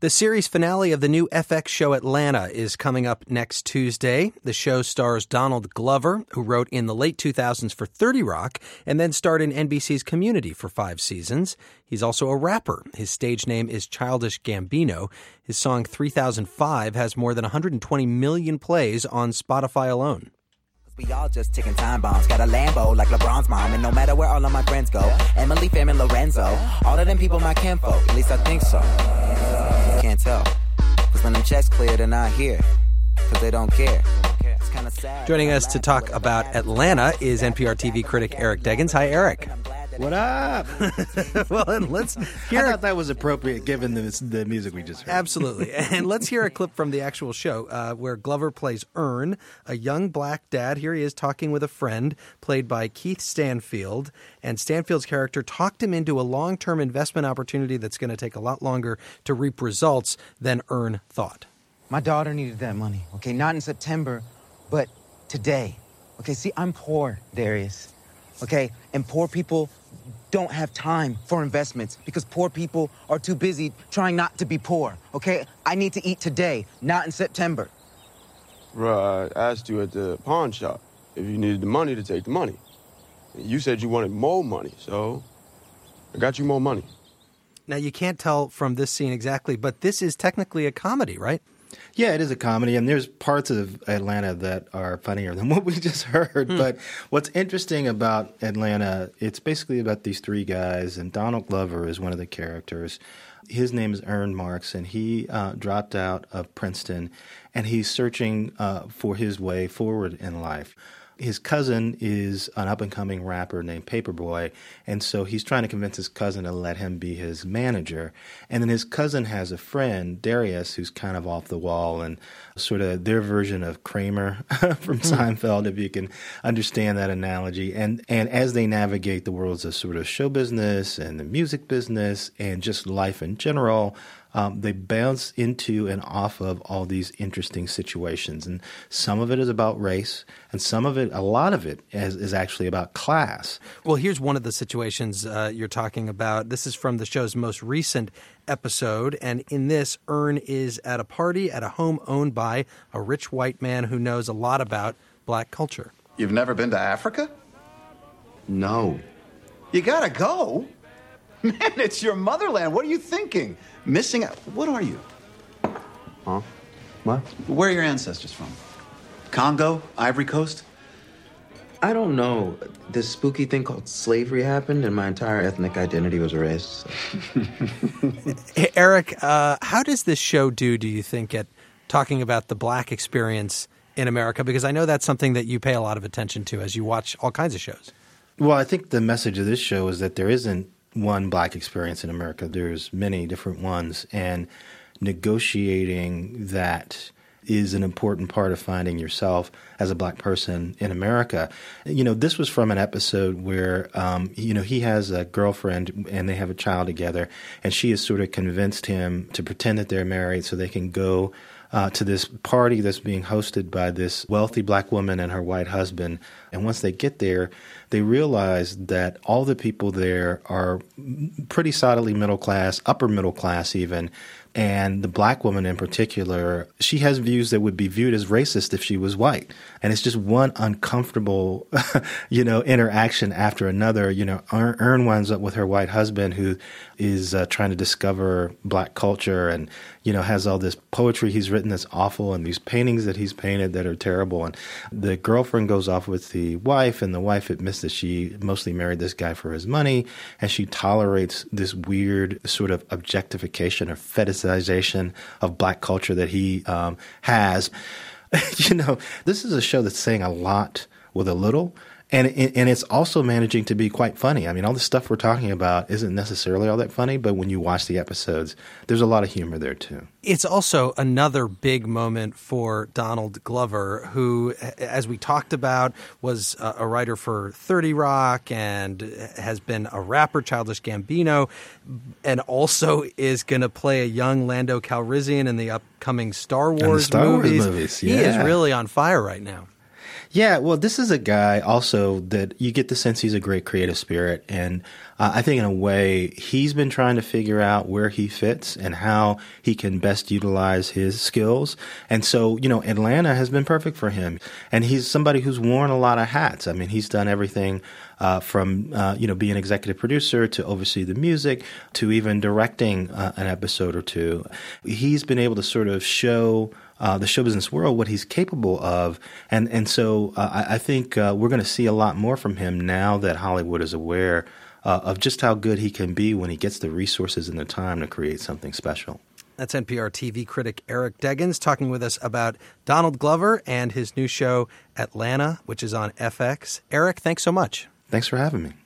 The series finale of the new FX show Atlanta is coming up next Tuesday. The show stars Donald Glover, who wrote in the late 2000s for 30 Rock and then starred in NBC's Community for 5 seasons. He's also a rapper. His stage name is Childish Gambino. His song 3005 has more than 120 million plays on Spotify alone. We all just ticking time bombs. Got a Lambo like LeBron's mom. And no matter where all of my friends go, Emily, Fam, and Lorenzo, all of them people my kinfolk. At least I think so. Can't tell. Because when them checks clear, they're not here. Because they don't care. It's kind of sad. Joining us to talk about Atlanta is NPR TV critic Eric Deggans. Hi, Eric. What up? Well, and let's hear. I thought that was appropriate given the music we just heard. Absolutely. And let's hear a clip from the actual show where Glover plays Ern, a young black dad. Here he is talking with a friend played by Keith Stanfield. And Stanfield's character talked him into a long-term investment opportunity that's going to take a lot longer to reap results than Ern thought. My daughter needed that money, okay? Not in September, but today. Okay, see, I'm poor, Darius, okay? And poor people don't have time for investments because poor people are too busy trying not to be poor, okay? I need to eat today, not in September. Bruh, I asked you at the pawn shop if you needed the money to take the money. You said you wanted more money, so I got you more money. Now, you can't tell from this scene exactly, but this is technically a comedy, right? Yeah, it is a comedy, and there's parts of Atlanta that are funnier than what we just heard. But what's interesting about Atlanta, it's basically about these 3 guys, and Donald Glover is one of the characters. His name is Ern Marks, and he dropped out of Princeton, and he's searching for his way forward in life. His cousin is an up-and-coming rapper named Paperboy, and so he's trying to convince his cousin to let him be his manager. And then his cousin has a friend, Darius, who's kind of off the wall and sort of their version of Kramer from Seinfeld, if you can understand that analogy. And as they navigate the worlds of sort of show business and the music business and just life in general, they bounce into and off of all these interesting situations. And some of it is about race, and some of it, a lot of it, is actually about class. Well, here's one of the situations you're talking about. This is from the show's most recent episode, and in this, Ern is at a party at a home owned by a rich white man who knows a lot about black culture. You've never been to Africa? No. You gotta go. Man, it's your motherland. What are you thinking? Missing out? What are you? Huh? What? Where are your ancestors from? Congo? Ivory Coast? I don't know. This spooky thing called slavery happened, and my entire ethnic identity was erased. Hey, Eric, how does this show do you think, at talking about the black experience in America? Because I know that's something that you pay a lot of attention to as you watch all kinds of shows. Well, I think the message of this show is that there isn't one black experience in America. There's many different ones, and negotiating that is an important part of finding yourself as a black person in America. You know, this was from an episode where, he has a girlfriend and they have a child together, and she has sort of convinced him to pretend that they're married so they can go to this party that's being hosted by this wealthy black woman and her white husband. And once they get there, they realize that all the people there are pretty solidly middle class, upper middle class even. And the black woman in particular, she has views that would be viewed as racist if she was white. And it's just one uncomfortable, interaction after another. Ern winds up with her white husband who is trying to discover black culture and, has all this poetry he's written that's awful and these paintings that he's painted that are terrible. And the girlfriend goes off with the wife, and the wife admits that she mostly married this guy for his money, and she tolerates this weird sort of objectification or fetishization of black culture that he has. This is a show that's saying a lot with a little. And it's also managing to be quite funny. I mean, all the stuff we're talking about isn't necessarily all that funny, but when you watch the episodes, there's a lot of humor there, too. It's also another big moment for Donald Glover, who, as we talked about, was a writer for 30 Rock and has been a rapper, Childish Gambino, and also is going to play a young Lando Calrissian in the upcoming Star Wars movies. Yeah. He is really on fire right now. Yeah, well, this is a guy also that you get the sense he's a great creative spirit, and I think in a way he's been trying to figure out where he fits and how he can best utilize his skills. And so, Atlanta has been perfect for him. And he's somebody who's worn a lot of hats. I mean, he's done everything from being executive producer to oversee the music to even directing an episode or two. He's been able to sort of show the show business world what he's capable of. And so I think we're going to see a lot more from him now that Hollywood is aware of just how good he can be when he gets the resources and the time to create something special. That's NPR TV critic Eric Deggans talking with us about Donald Glover and his new show, Atlanta, which is on FX. Eric, thanks so much. Thanks for having me.